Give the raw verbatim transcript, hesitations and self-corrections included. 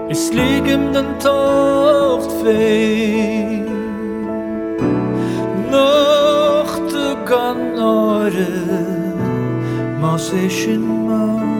Is ligem den tocht fei Noch te gan ore Mas ishin ma